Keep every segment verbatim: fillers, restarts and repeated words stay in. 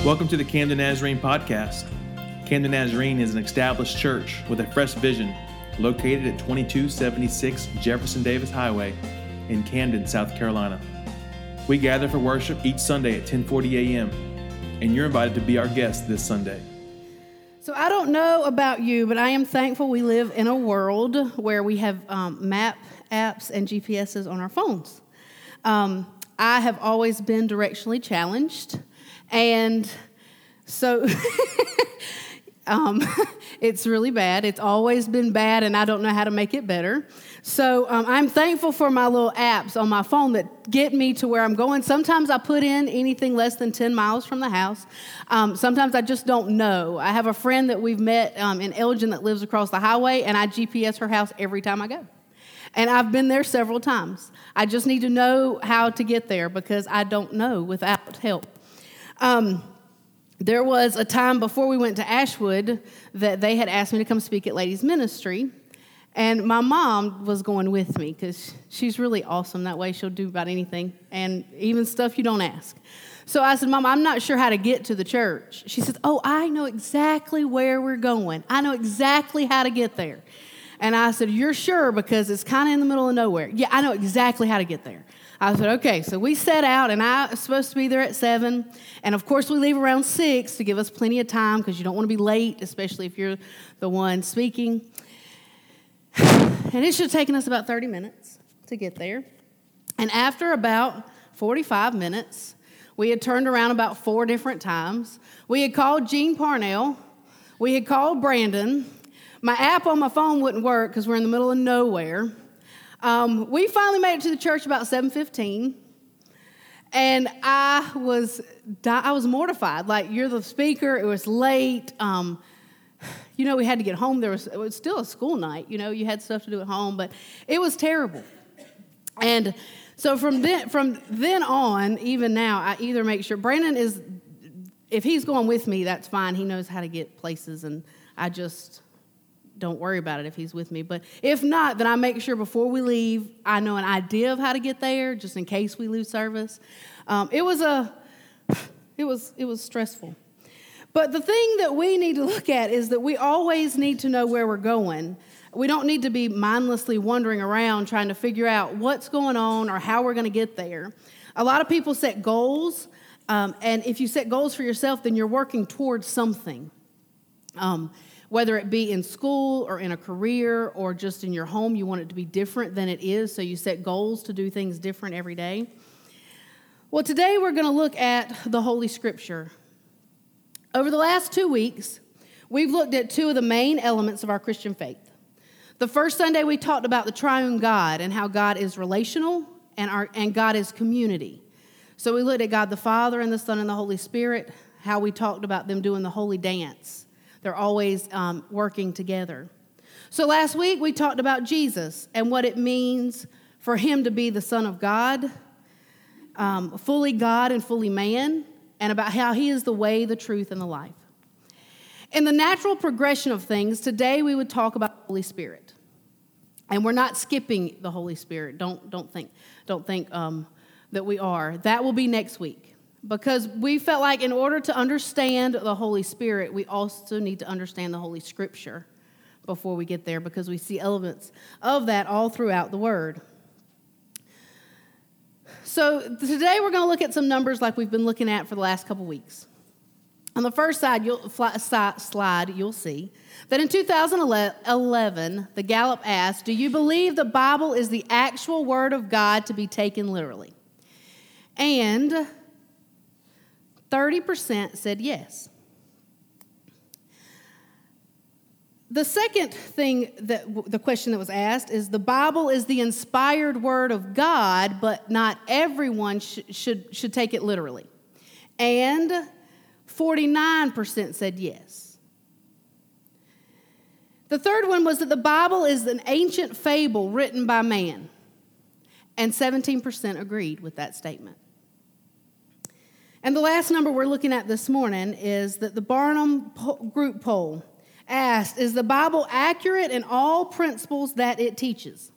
Welcome to the Camden Nazarene Podcast. Camden Nazarene is an established church with a fresh vision located at twenty-two seventy-six Jefferson Davis Highway in Camden, South Carolina. We gather for worship each Sunday at ten forty a.m., and you're invited to be our guest this Sunday. So I don't know about you, but I am thankful we live in a world where we have um, map apps and G P S's on our phones. Um, I have always been directionally challenged, and so um, it's really bad. It's always been bad, and I don't know how to make it better. So um, I'm thankful for my little apps on my phone that get me to where I'm going. Sometimes I put in anything less than ten miles from the house. Um, sometimes I just don't know. I have a friend that we've met um, in Elgin that lives across the highway, and I G P S her house every time I go. And I've been there several times. I just need to know how to get there because I don't know without help. Um, there was a time before we went to Ashwood that they had asked me to come speak at Ladies Ministry. And my mom was going with me because she's really awesome. That way she'll do about anything, and even stuff you don't ask. So I said, Mom, I'm not sure how to get to the church. She says, oh, I know exactly where we're going. I know exactly how to get there. And I said, you're sure? Because it's kind of in the middle of nowhere. Yeah, I know exactly how to get there. I said, okay. So we set out, and I was supposed to be there at seven. And, of course, we leave around six to give us plenty of time because you don't want to be late, especially if you're the one speaking. And it should have taken us about thirty minutes to get there. And after about forty-five minutes, we had turned around about four different times. We had called Gene Parnell. We had called Brandon. My app on my phone wouldn't work because we're in the middle of nowhere. Um, we finally made it to the church about seven fifteen. And I was I was mortified. Like, you're the speaker. It was late. Um You know, we had to get home. There was it was still a school night. You know, you had stuff to do at home, but it was terrible. And so from then, from then on, even now, I either make sure Brandon is, if he's going with me, that's fine. He knows how to get places, and I just don't worry about it if he's with me. But if not, then I make sure before we leave, I know an idea of how to get there, just in case we lose service. Um, it was a, it was it was stressful. But the thing that we need to look at is that we always need to know where we're going. We don't need to be mindlessly wandering around trying to figure out what's going on or how we're going to get there. A lot of people set goals, um, and if you set goals for yourself, then you're working towards something, um, whether it be in school or in a career or just in your home. You want it to be different than it is, so you set goals to do things different every day. Well, today we're going to look at the Holy Scripture. Over the last two weeks, we've looked at two of the main elements of our Christian faith. The first Sunday, we talked about the triune God and how God is relational and, our, and God is community. So we looked at God the Father and the Son and the Holy Spirit, how we talked about them doing the holy dance. They're always um, working together. So last week, we talked about Jesus and what it means for him to be the Son of God, um, fully God and fully man, and about how he is the way, the truth, and the life. In the natural progression of things, today we would talk about the Holy Spirit. And we're not skipping the Holy Spirit. Don't, don't think, don't think um, that we are. That will be next week. Because we felt like in order to understand the Holy Spirit, we also need to understand the Holy Scripture before we get there, because we see elements of that all throughout the Word. So today we're going to look at some numbers like we've been looking at for the last couple weeks. On the first side, you'll, slide, you'll see that in two thousand eleven, the Gallup asked, do you believe the Bible is the actual Word of God to be taken literally? And thirty percent said yes. The second thing, that the question that was asked is, the Bible is the inspired word of God, but not everyone sh- should, should take it literally. And forty-nine percent said yes. The third one was that the Bible is an ancient fable written by man. And seventeen percent agreed with that statement. And the last number we're looking at this morning is that the Barnum Group poll asked, is the Bible accurate in all principles that it teaches?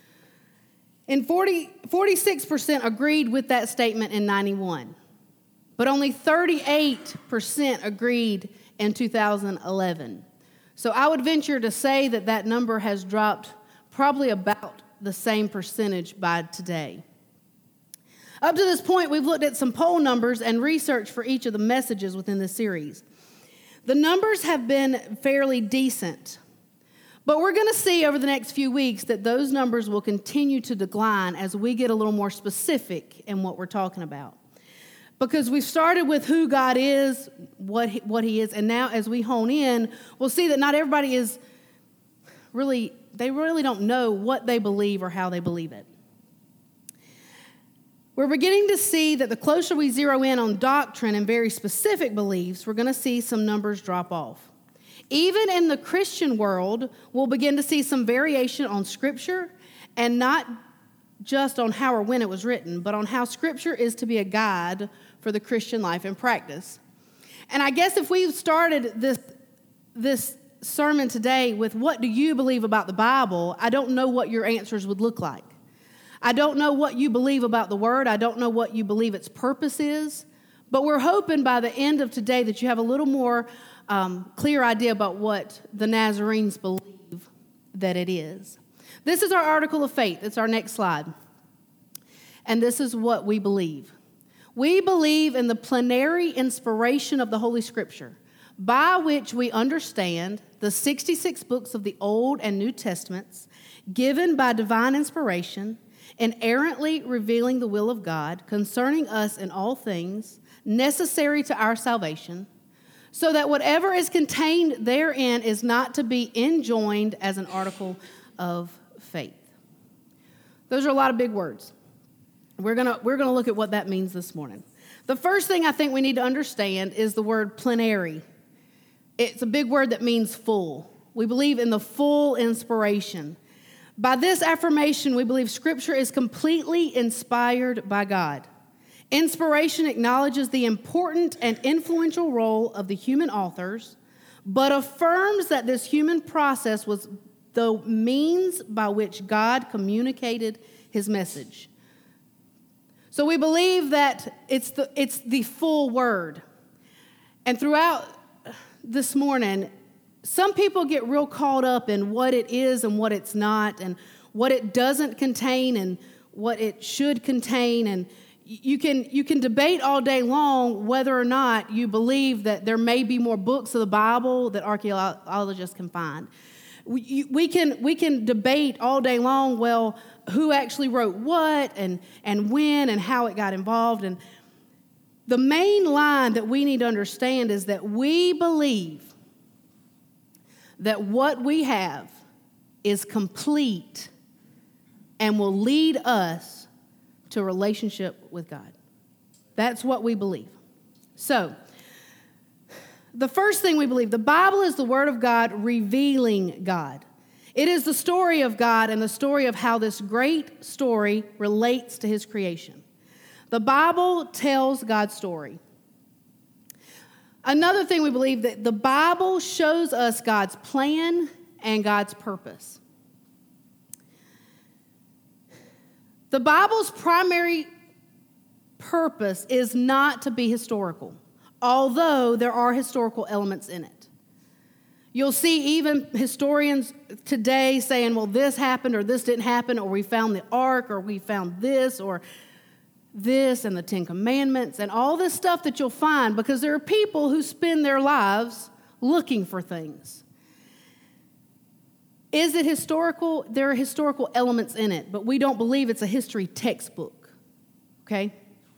And forty, forty-six percent agreed with that statement in ninety-one. but only thirty-eight percent agreed in two thousand eleven. So I would venture to say that that number has dropped probably about the same percentage by today. Up to this point, we've looked at some poll numbers and research for each of the messages within this series. The numbers have been fairly decent, but we're going to see over the next few weeks that those numbers will continue to decline as we get a little more specific in what we're talking about. Because we've started with who God is, what he, what he is, and now as we hone in, we'll see that not everybody is really, they really don't know what they believe or how they believe it. We're beginning to see that the closer we zero in on doctrine and very specific beliefs, we're going to see some numbers drop off. Even in the Christian world, we'll begin to see some variation on Scripture, and not just on how or when it was written, but on how Scripture is to be a guide for the Christian life and practice. And I guess if we started this, this sermon today with what do you believe about the Bible, I don't know what your answers would look like. I don't know what you believe about the Word. I don't know what you believe its purpose is. But we're hoping by the end of today that you have a little more um, clear idea about what the Nazarenes believe that it is. This is our article of faith. It's our next slide. And this is what we believe. We believe in the plenary inspiration of the Holy Scripture, by which we understand the sixty-six books of the Old and New Testaments, given by divine inspiration, inerrantly revealing the will of God concerning us in all things necessary to our salvation, so that whatever is contained therein is not to be enjoined as an article of faith. Those are a lot of big words. We're gonna we're gonna look at what that means this morning. The first thing I think we need to understand is the word plenary. It's a big word that means full. We believe in the full inspiration. By this affirmation, we believe Scripture is completely inspired by God. Inspiration acknowledges the important and influential role of the human authors, but affirms that this human process was the means by which God communicated his message. So we believe that it's the, it's the full word. And throughout this morning, some people get real caught up in what it is and what it's not, and what it doesn't contain and what it should contain. And you can you can debate all day long whether or not you believe that there may be more books of the Bible that archaeologists can find. We, we can we can debate all day long, well, who actually wrote what and, and when and how it got involved. And the main line that we need to understand is that we believe that what we have is complete and will lead us to a relationship with God. That's what we believe. So, the first thing we believe, the Bible is the Word of God revealing God. It is the story of God and the story of how this great story relates to His creation. The Bible tells God's story. Another thing we believe, that the Bible shows us God's plan and God's purpose. The Bible's primary purpose is not to be historical, although there are historical elements in it. You'll see even historians today saying, well, this happened or this didn't happen, or we found the ark, or we found this, or this and the Ten Commandments and all this stuff that you'll find, because there are people who spend their lives looking for things. Is it historical? There are historical elements in it, but we don't believe it's a history textbook, okay?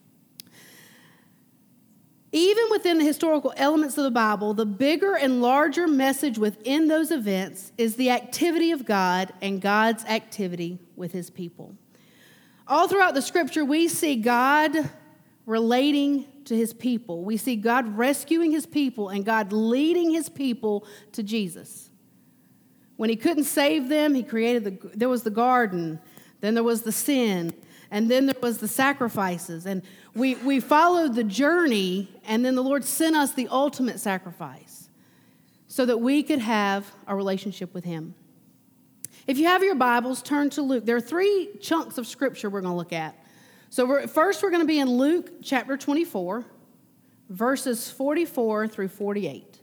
Even within the historical elements of the Bible, the bigger and larger message within those events is the activity of God and God's activity with His people. All throughout the Scripture, we see God relating to His people. We see God rescuing His people and God leading His people to Jesus. When He couldn't save them, He created the, there was the garden, then there was the sin, and then there was the sacrifices. And we, we followed the journey, and then the Lord sent us the ultimate sacrifice so that we could have a relationship with Him. If you have your Bibles, turn to Luke. There are three chunks of Scripture we're going to look at. So we're, first we're going to be in Luke chapter twenty-four. verses forty-four through forty-eight.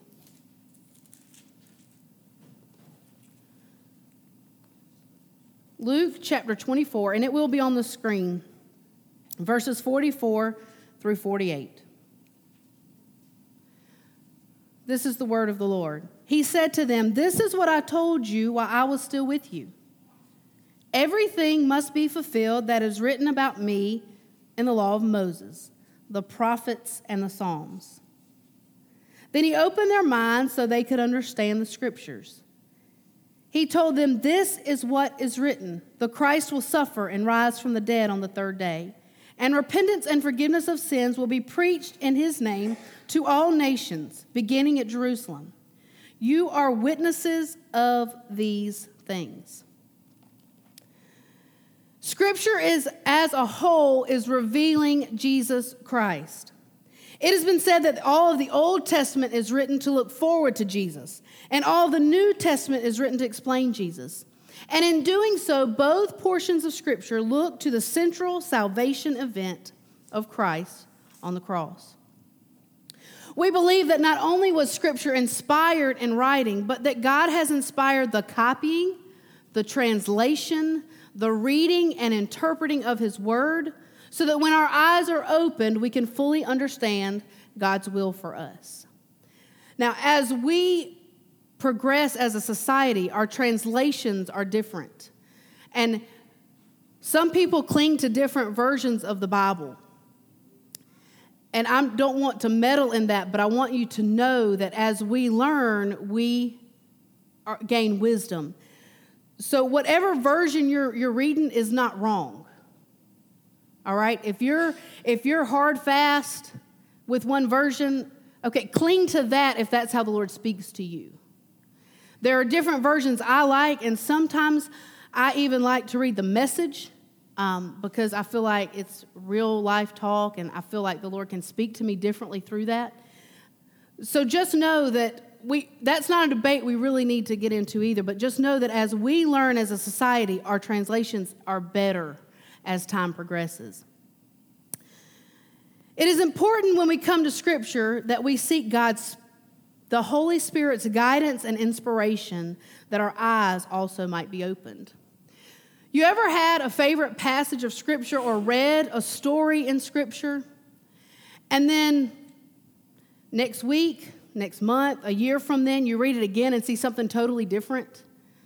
Luke chapter twenty-four, and it will be on the screen, verses forty-four through forty-eight. This is the word of the Lord. He said to them, "This is what I told you while I was still with you. Everything must be fulfilled that is written about me in the law of Moses, the prophets, and the Psalms." Then he opened their minds so they could understand the scriptures. He told them, "This is what is written. The Christ will suffer and rise from the dead on the third day. And repentance and forgiveness of sins will be preached in his name to all nations, beginning at Jerusalem. You are witnesses of these things." Scripture is, as a whole, is revealing Jesus Christ. It has been said that all of the Old Testament is written to look forward to Jesus, and all the New Testament is written to explain Jesus. And in doing so, both portions of Scripture look to the central salvation event of Christ on the cross. We believe that not only was Scripture inspired in writing, but that God has inspired the copying, the translation, the reading and interpreting of his word, so that when our eyes are opened, we can fully understand God's will for us. Now, as we progress as a society, our translations are different. And some people cling to different versions of the Bible. And I don't want to meddle in that, but I want you to know that as we learn, we are, gain wisdom. So whatever version you're you're reading is not wrong. All right? If you're if you're hard fast with one version, okay, cling to that if that's how the Lord speaks to you. There are different versions I like, and sometimes I even like to read the Message um, because I feel like it's real life talk, and I feel like the Lord can speak to me differently through that. So just know that we that's not a debate we really need to get into either, but just know that as we learn as a society, our translations are better as time progresses. It is important when we come to Scripture that we seek God's, the Holy Spirit's guidance and inspiration, that our eyes also might be opened. You ever had a favorite passage of Scripture or read a story in Scripture, and then next week, next month, a year from then, you read it again and see something totally different?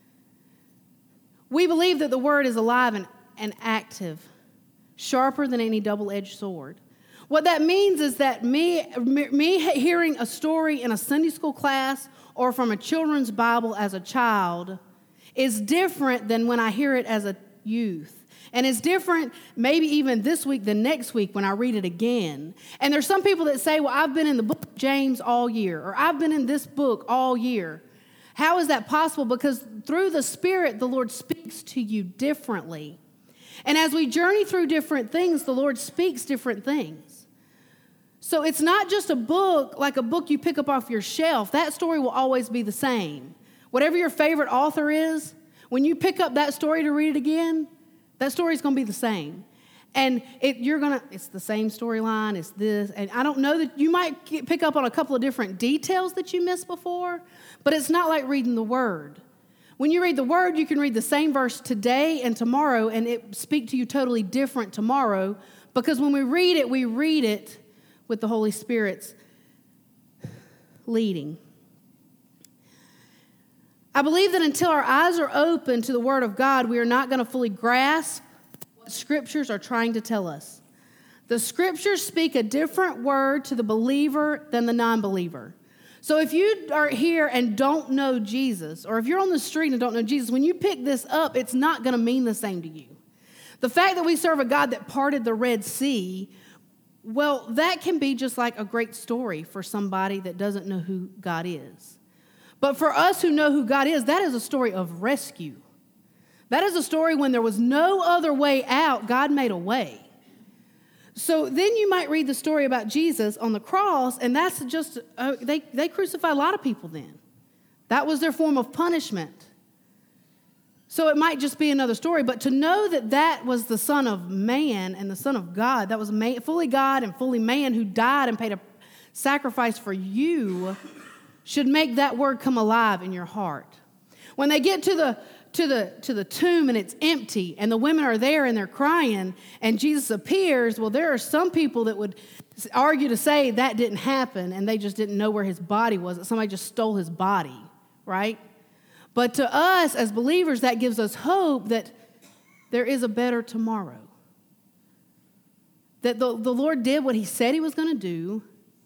We believe that the Word is alive and, and active, sharper than any double-edged sword. What that means is that me, me hearing a story in a Sunday school class or from a children's Bible as a child is different than when I hear it as a youth. And it's different maybe even this week than next week when I read it again. And there's some people that say, well, I've been in the book of James all year, or I've been in this book all year. How is that possible? Because through the Spirit, the Lord speaks to you differently. And as we journey through different things, the Lord speaks different things. So it's not just a book, like a book you pick up off your shelf. That story will always be the same. Whatever your favorite author is, when you pick up that story to read it again, that story is going to be the same. And it, you're going to, it's the same storyline, it's this. And I don't know that you might get, pick up on a couple of different details that you missed before, but it's not like reading the Word. When you read the Word, you can read the same verse today and tomorrow, and it speak to you totally different tomorrow, because when we read it, we read it with the Holy Spirit's leading. I believe that until our eyes are open to the Word of God, we are not going to fully grasp what Scriptures are trying to tell us. The Scriptures speak a different word to the believer than the non-believer. So if you are here and don't know Jesus, or if you're on the street and don't know Jesus, when you pick this up, it's not going to mean the same to you. The fact that we serve a God that parted the Red Sea, well, that can be just like a great story for somebody that doesn't know who God is. But for us who know who God is, that is a story of rescue. That is a story when there was no other way out, God made a way. So then you might read the story about Jesus on the cross, and that's just, uh, they, they crucified a lot of people then. That was their form of punishment. So it might just be another story, but to know that that was the Son of Man and the Son of God, that was man, fully God and fully man who died and paid a sacrificed for you should make that word come alive in your heart. When they get to the to the to the tomb and it's empty and the women are there and they're crying and Jesus appears, well, there are some people that would argue to say that didn't happen and they just didn't know where his body was, that somebody just stole his body, right? But to us as believers, that gives us hope that there is a better tomorrow. That the, the Lord did what he said he was going to do.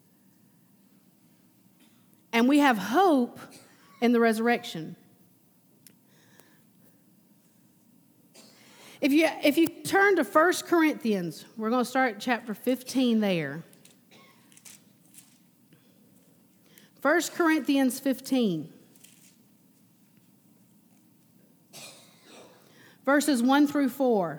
And we have hope in the resurrection. If you, if you turn to First Corinthians, we're going to start at chapter fifteen there. First Corinthians fifteen. Verses one through four.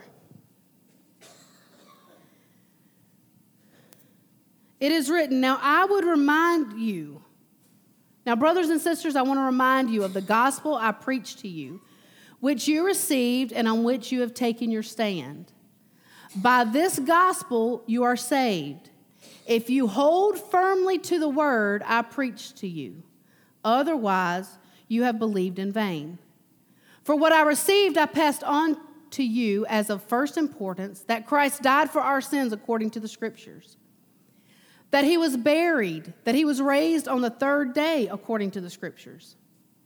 It is written, now I would remind you. Now, brothers and sisters, I want to remind you of the gospel I preached to you, which you received and on which you have taken your stand. By this gospel you are saved, if you hold firmly to the word I preached to you. Otherwise, you have believed in vain. For what I received I passed on to you as of first importance, that Christ died for our sins according to the Scriptures, that he was buried, that he was raised on the third day according to the Scriptures.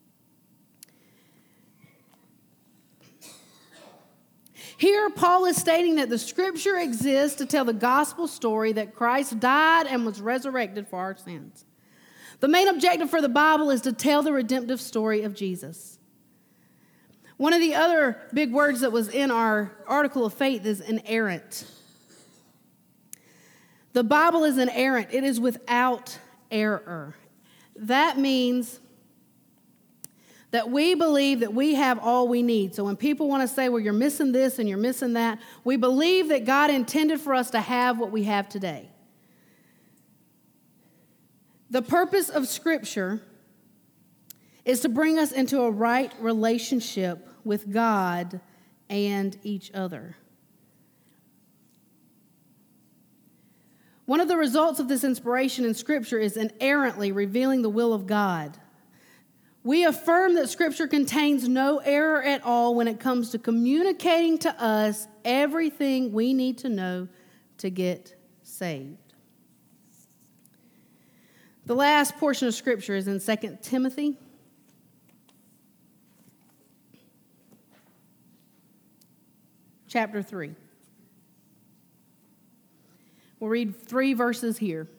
Here, Paul is stating that the Scripture exists to tell the gospel story that Christ died and was resurrected for our sins. The main objective for the Bible is to tell the redemptive story of Jesus. One of the other big words that was in our article of faith is inerrant. The Bible is inerrant. It is without error. That means that we believe that we have all we need. So when people want to say, well, you're missing this and you're missing that, we believe that God intended for us to have what we have today. The purpose of Scripture is to bring us into a right relationship with God and each other. One of the results of this inspiration in Scripture is inerrantly revealing the will of God. We affirm that Scripture contains no error at all when it comes to communicating to us everything we need to know to get saved. The last portion of Scripture is in Second Timothy. Chapter three. We'll read three verses here.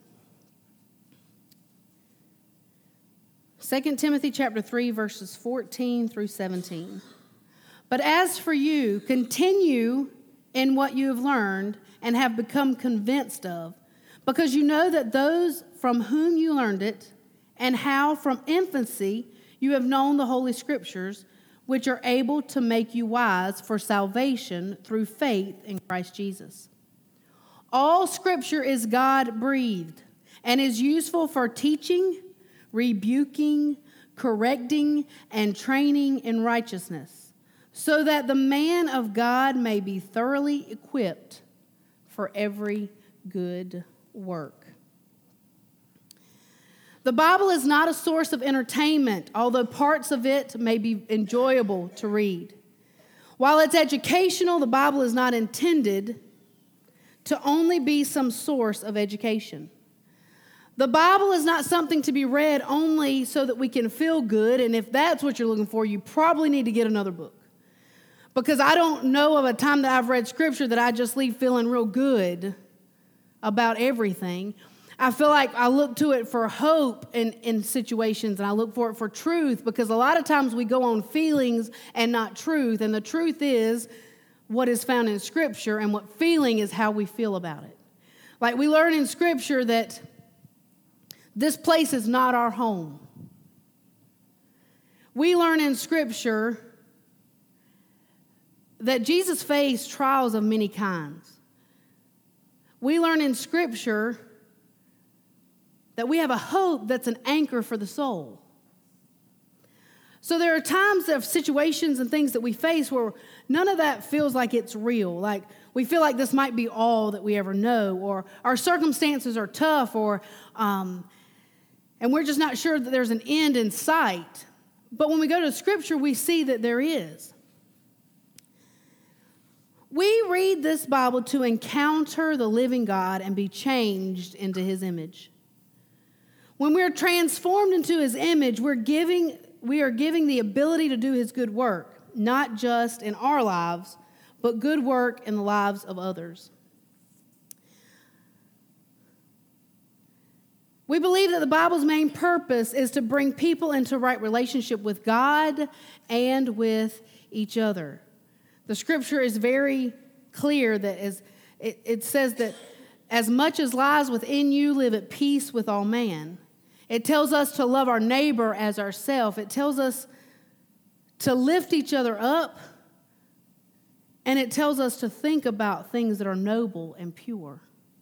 Second Timothy chapter three, verses fourteen through seventeen. But as for you, continue in what you have learned and have become convinced of, because you know that those from whom you learned it, and how from infancy you have known the Holy Scriptures, which are able to make you wise for salvation through faith in Christ Jesus. All Scripture is God-breathed and is useful for teaching, rebuking, correcting, and training in righteousness, so that the man of God may be thoroughly equipped for every good work. The Bible is not a source of entertainment, although parts of it may be enjoyable to read. While it's educational, the Bible is not intended to only be some source of education. The Bible is not something to be read only so that we can feel good, and if that's what you're looking for, you probably need to get another book. Because I don't know of a time that I've read Scripture that I just leave feeling real good about everything. I feel like I look to it for hope in, in situations, and I look for it for truth, because a lot of times we go on feelings and not truth, and the truth is what is found in Scripture, and what feeling is how we feel about it. Like we learn in Scripture that this place is not our home. We learn in Scripture that Jesus faced trials of many kinds. We learn in Scripture that we have a hope that's an anchor for the soul. So there are times of situations and things that we face where none of that feels like it's real. Like we feel like this might be all that we ever know, or our circumstances are tough, or um, and we're just not sure that there's an end in sight. But when we go to Scripture, we see that there is. We read this Bible to encounter the living God and be changed into His image. When we're transformed into His image, we're giving, we are giving the ability to do His good work, not just in our lives, but good work in the lives of others. We believe that the Bible's main purpose is to bring people into right relationship with God and with each other. The Scripture is very clear that as it, it says that as much as lies within you, live at peace with all man. It tells us to love our neighbor as ourselves. It tells us to lift each other up. And it tells us to think about things that are noble and pure.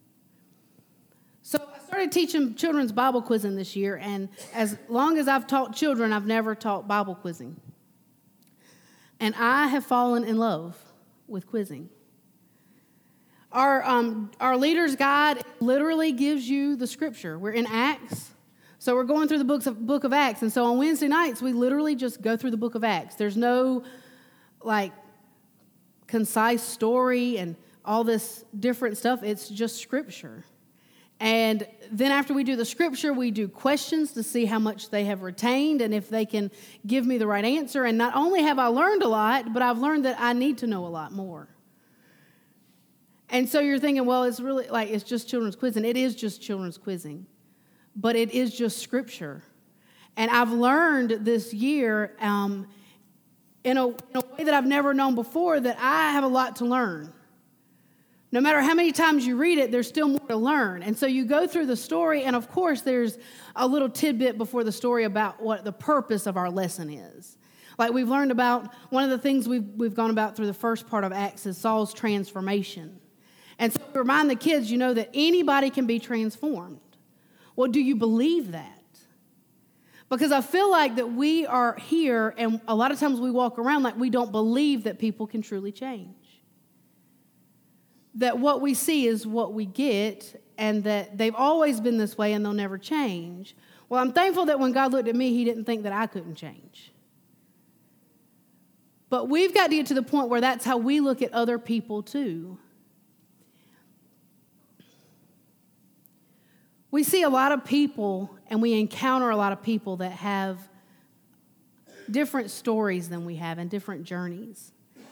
So I started teaching children's Bible quizzing this year. And as long as I've taught children, I've never taught Bible quizzing. And I have fallen in love with quizzing. Our, um, our leader's guide literally gives you the Scripture. We're in Acts. So we're going through the books of, book of Acts. And so on Wednesday nights, we literally just go through the book of Acts. There's no, like, concise story and all this different stuff. It's just Scripture. And then after we do the Scripture, we do questions to see how much they have retained and if they can give me the right answer. And not only have I learned a lot, but I've learned that I need to know a lot more. And so you're thinking, well, it's really like it's just children's quizzing. It is just children's quizzing. But it is just Scripture. And I've learned this year um, in, a, in a way that I've never known before that I have a lot to learn. No matter how many times you read it, there's still more to learn. And so you go through the story, and of course there's a little tidbit before the story about what the purpose of our lesson is. Like we've learned about, one of the things we've, we've gone about through the first part of Acts is Saul's transformation. And so we remind the kids, you know, that anybody can be transformed. Well, do you believe that? Because I feel like that we are here, and a lot of times we walk around like we don't believe that people can truly change. That what we see is what we get, and that they've always been this way and they'll never change. Well, I'm thankful that when God looked at me, He didn't think that I couldn't change. But we've got to get to the point where that's how we look at other people too. We see a lot of people, and we encounter a lot of people that have different stories than we have and different journeys.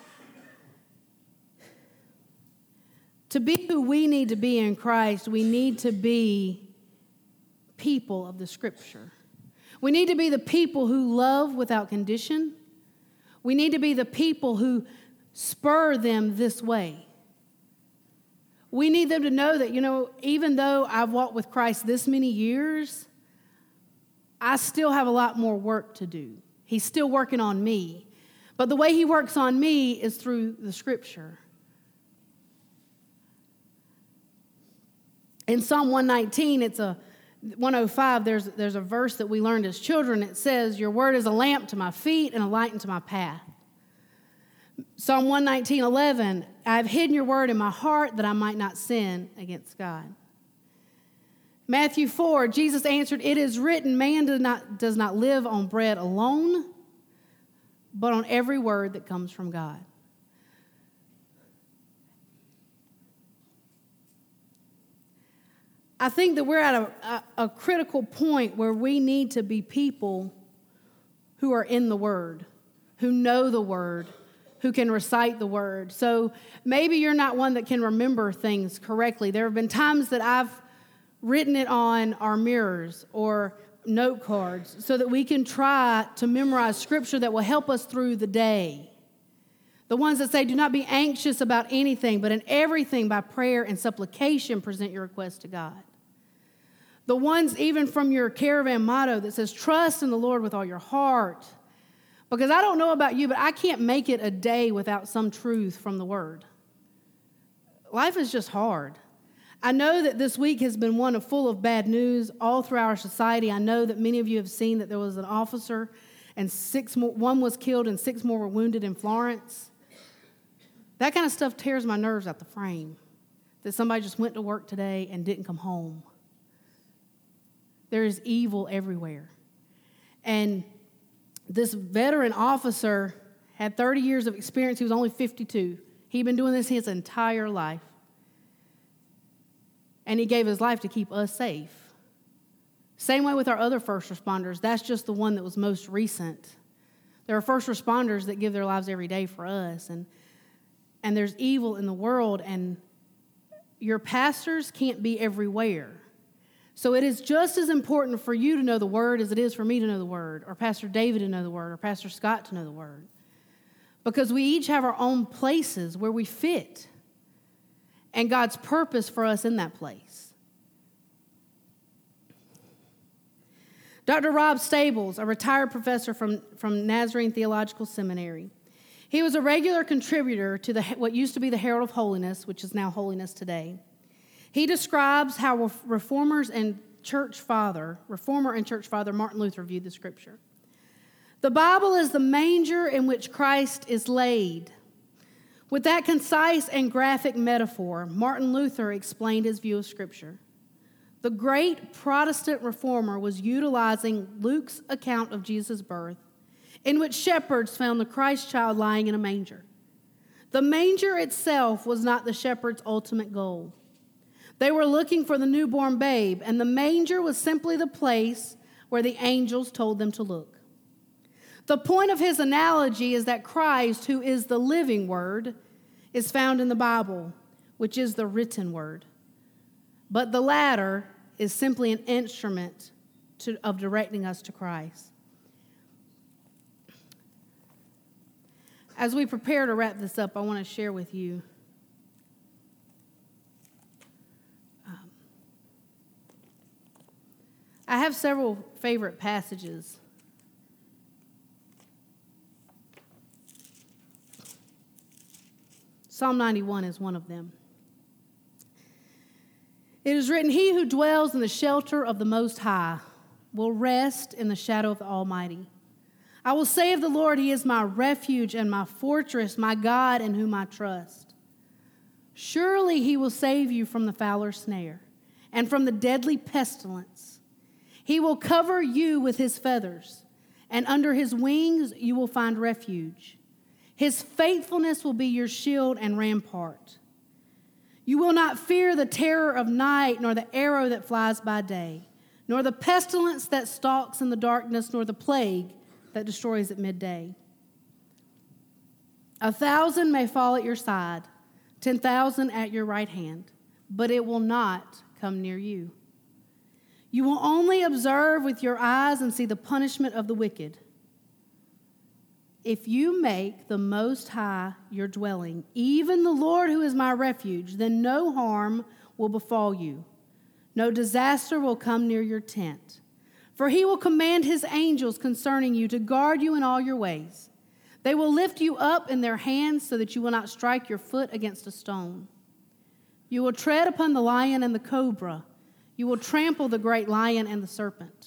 To be who we need to be in Christ, we need to be people of the Scripture. We need to be the people who love without condition. We need to be the people who spur them this way. We need them to know that, you know, even though I've walked with Christ this many years, I still have a lot more work to do. He's still working on me. But the way He works on me is through the Scripture. In Psalm one nineteen, it's a one oh five, there's, there's a verse that we learned as children. It says, your word is a lamp to my feet and a light into my path. Psalm one nineteen, eleven, I have hidden your word in my heart that I might not sin against God. Matthew four, Jesus answered, it is written, man does not, does not live on bread alone, but on every word that comes from God. I think that we're at a, a, a critical point where we need to be people who are in the Word, who know the Word, who can recite the Word. So maybe you're not one that can remember things correctly. There have been times that I've written it on our mirrors or note cards so that we can try to memorize Scripture that will help us through the day. The ones that say, do not be anxious about anything, but in everything by prayer and supplication present your request to God. The ones even from your caravan motto that says, trust in the Lord with all your heart. Because I don't know about you, but I can't make it a day without some truth from the Word. Life is just hard. I know that this week has been one of full of bad news all through our society. I know that many of you have seen that there was an officer and six more, one was killed and six more were wounded in Florence. That kind of stuff tears my nerves out the frame, that somebody just went to work today and didn't come home. There is evil everywhere. And this veteran officer had thirty years of experience. He was only fifty-two. He'd been doing this his entire life. And he gave his life to keep us safe. Same way with our other first responders. That's just the one that was most recent. There are first responders that give their lives every day for us. And, and there's evil in the world, and your pastors can't be everywhere. So it is just as important for you to know the Word as it is for me to know the Word, or Pastor David to know the Word, or Pastor Scott to know the Word. Because we each have our own places where we fit, and God's purpose for us in that place. Doctor Rob Stables, a retired professor from, from Nazarene Theological Seminary, he was a regular contributor to the what used to be the Herald of Holiness, which is now Holiness Today. He describes how reformers and church father, reformer and church father Martin Luther viewed the scripture. The Bible is the manger in which Christ is laid. With that concise and graphic metaphor, Martin Luther explained his view of scripture. The great Protestant reformer was utilizing Luke's account of Jesus' birth, in which shepherds found the Christ child lying in a manger. The manger itself was not the shepherd's ultimate goal. They were looking for the newborn babe, and the manger was simply the place where the angels told them to look. The point of his analogy is that Christ, who is the living word, is found in the Bible, which is the written word. But the latter is simply an instrument to, of directing us to Christ. As we prepare to wrap this up, I want to share with you um, I have several favorite passages. Psalm ninety-one is one of them. It is written, "He who dwells in the shelter of the Most High will rest in the shadow of the Almighty. I will say of the Lord, He is my refuge and my fortress, my God in whom I trust. Surely He will save you from the fowler's snare and from the deadly pestilence. He will cover you with His feathers, and under His wings you will find refuge. His faithfulness will be your shield and rampart. You will not fear the terror of night, nor the arrow that flies by day, nor the pestilence that stalks in the darkness, nor the plague that destroys at midday. A thousand may fall at your side, ten thousand at your right hand, but it will not come near you. You will only observe with your eyes and see the punishment of the wicked. If you make the Most High your dwelling, even the Lord who is my refuge, then no harm will befall you. No disaster will come near your tent. For He will command His angels concerning you to guard you in all your ways. They will lift you up in their hands so that you will not strike your foot against a stone. You will tread upon the lion and the cobra. You will trample the great lion and the serpent.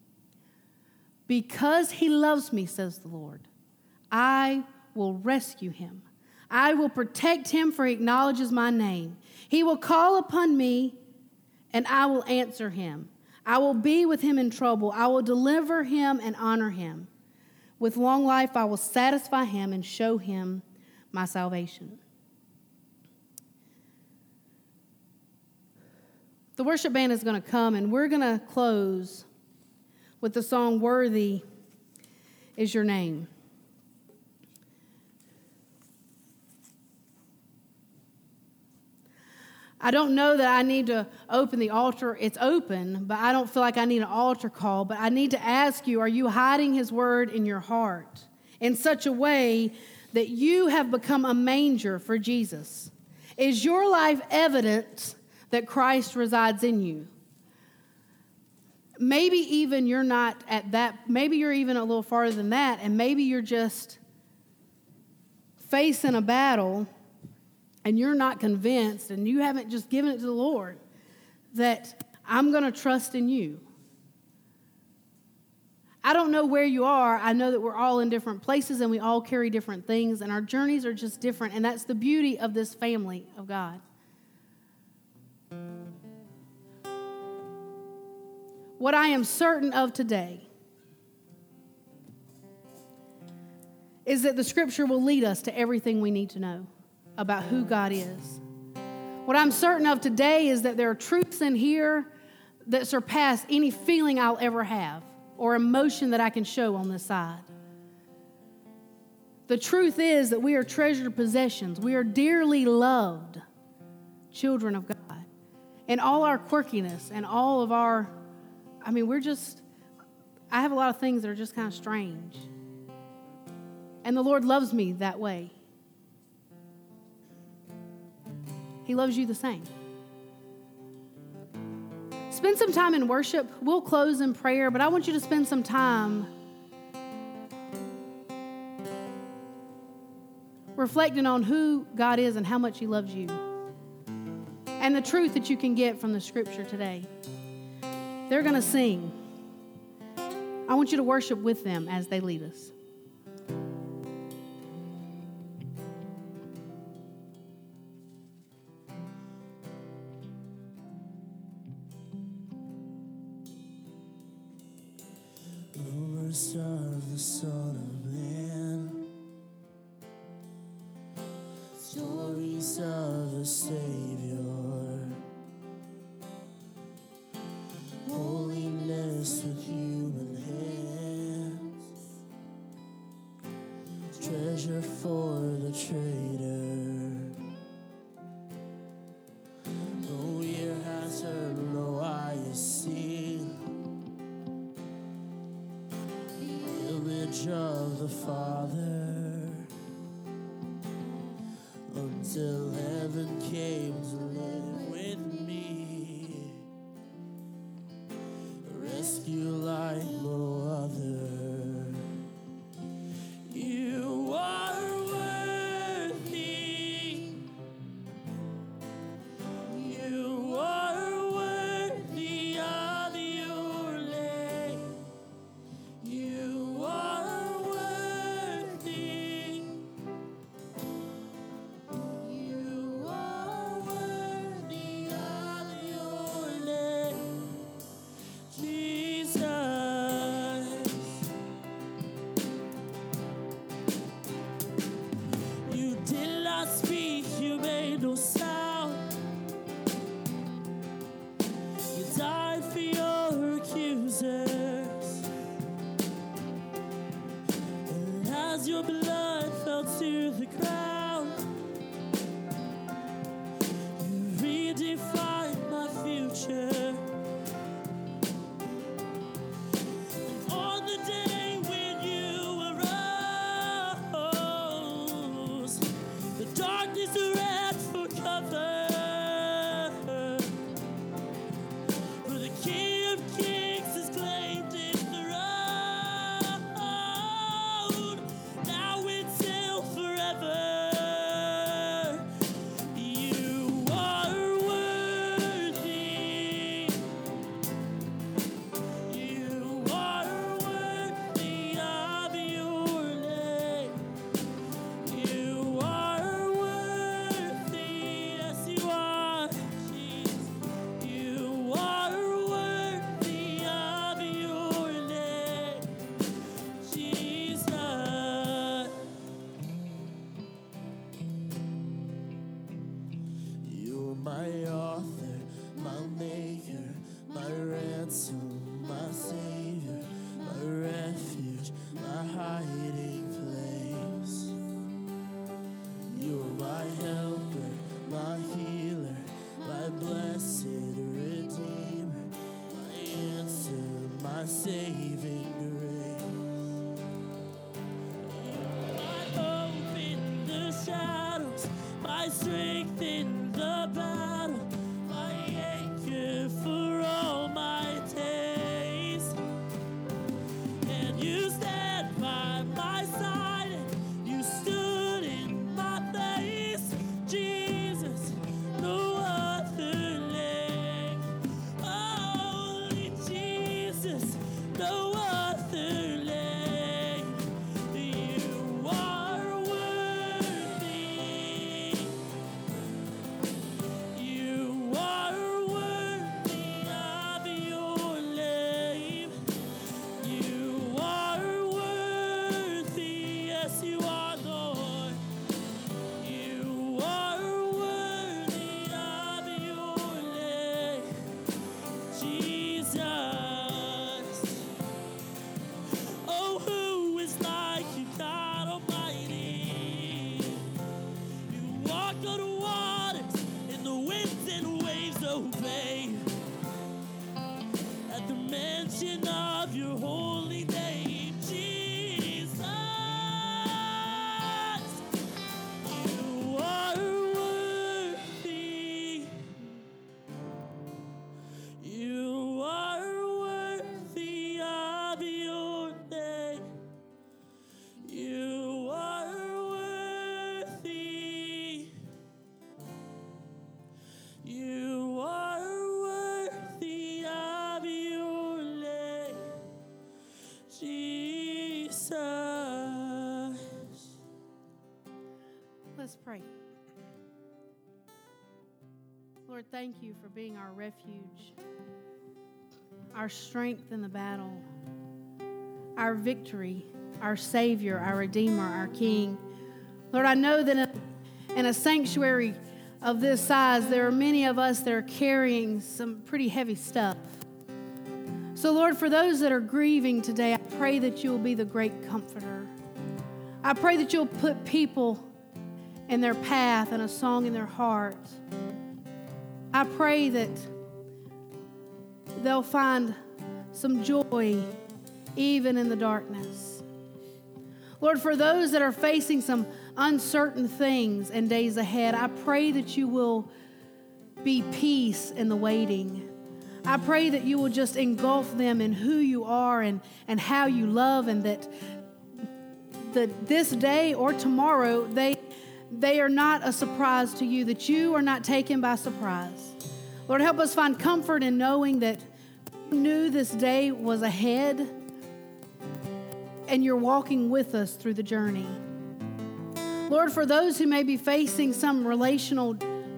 Because He loves me, says the Lord, I will rescue him. I will protect him, for he acknowledges my name. He will call upon me, and I will answer him. I will be with him in trouble. I will deliver him and honor him. With long life I will satisfy him and show him my salvation." The worship band is going to come, and we're going to close with the song, "Worthy is Your Name." I don't know that I need to open the altar. It's open, but I don't feel like I need an altar call. But I need to ask you, are you hiding His word in your heart in such a way that you have become a manger for Jesus? Is your life evidence that Christ resides in you? Maybe even you're not at that, maybe you're even a little farther than that, and maybe you're just facing a battle and you're not convinced, and you haven't just given it to the Lord, that I'm going to trust in you. I don't know where you are. I know that we're all in different places and we all carry different things, and our journeys are just different, and that's the beauty of this family of God. What I am certain of today is that the Scripture will lead us to everything we need to know about who God is. What I'm certain of today is that there are truths in here that surpass any feeling I'll ever have or emotion that I can show on this side. The truth is that we are treasured possessions. We are dearly loved children of God. And all our quirkiness and all of our, I mean, we're just, I have a lot of things that are just kind of strange. And the Lord loves me that way. He loves you the same. Spend some time in worship. We'll close in prayer, but I want you to spend some time reflecting on who God is and how much He loves you, and the truth that you can get from the Scripture today. They're going to sing. I want you to worship with them as they lead us. Of the Son of Man, stories of the Savior, holiness with human hands, treasure for the traitor. No ear has heard, no eye has seen of the Father, until heaven came to live with me, a rescue like no other. You are worthy, you are worthy of your name, you are your blood fell to the ground. You redefined my future. And on the day when you arose, the darkness ran for cover. For the King of Kings has claimed his throne. My author, my maker, my ransom, my savior, my refuge, my hiding place. You are my helper, my healer, my blessed redeemer, my answer, my saving grace. My hope in the shadows, my strength in the battle, my anchor for all my days. And you stand by my side, and you stood in my place. Jesus, no other name. Only Jesus, no other. mention of your holy name, Jesus. You are worthy. You are worthy of your name. You are worthy. You are worthy of your name, Jesus. Let's pray. Lord, thank you for being our refuge, our strength in the battle, our victory, our Savior, our Redeemer, our King. Lord, I know that in, in a sanctuary of this size, there are many of us that are carrying some pretty heavy stuff. So, Lord, for those that are grieving today, I pray that you will be the great comforter. I pray that you'll put people in their path and a song in their heart. I pray that they'll find some joy even in the darkness. Lord, for those that are facing some uncertain things in days ahead, I pray that you will be peace in the waiting. I pray that you will just engulf them in who you are and, and how you love, and that the, this day or tomorrow, they, they are not a surprise to you, that you are not taken by surprise. Lord, help us find comfort in knowing that you knew this day was ahead and you're walking with us through the journey. Lord, for those who may be facing some relational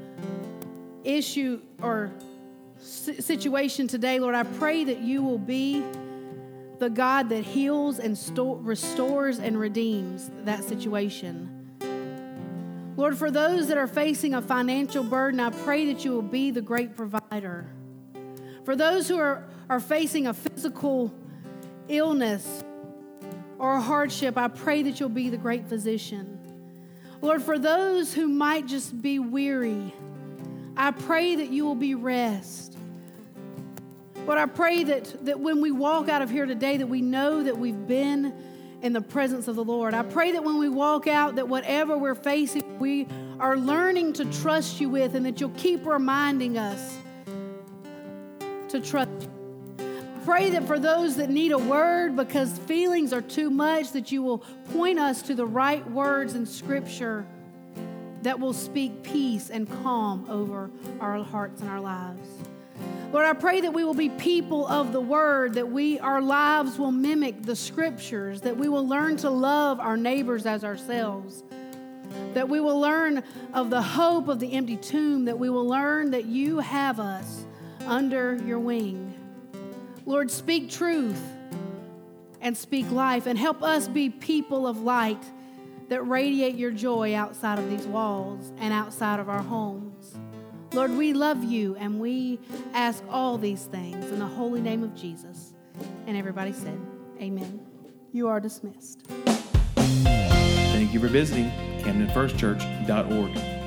issue or situation today, Lord, I pray that you will be the God that heals and sto- restores and redeems that situation. Lord, for those that are facing a financial burden, I pray that you will be the great provider. For those who are, are facing a physical illness or a hardship, I pray that you'll be the great physician. Lord, for those who might just be weary, I pray that you will be rest. Lord, I pray that, that when we walk out of here today, that we know that we've been in the presence of the Lord. I pray that when we walk out, that whatever we're facing, we are learning to trust you with, and that you'll keep reminding us to trust you. I pray that for those that need a word because feelings are too much, that you will point us to the right words in Scripture that will speak peace and calm over our hearts and our lives. Lord, I pray that we will be people of the Word, that we, our lives will mimic the Scriptures, that we will learn to love our neighbors as ourselves, that we will learn of the hope of the empty tomb, that we will learn that you have us under your wing. Lord, speak truth and speak life, and help us be people of light that radiate your joy outside of these walls and outside of our homes. Lord, we love you, and we ask all these things in the holy name of Jesus. And everybody said, amen. You are dismissed. Thank you for visiting Camden First Church dot org.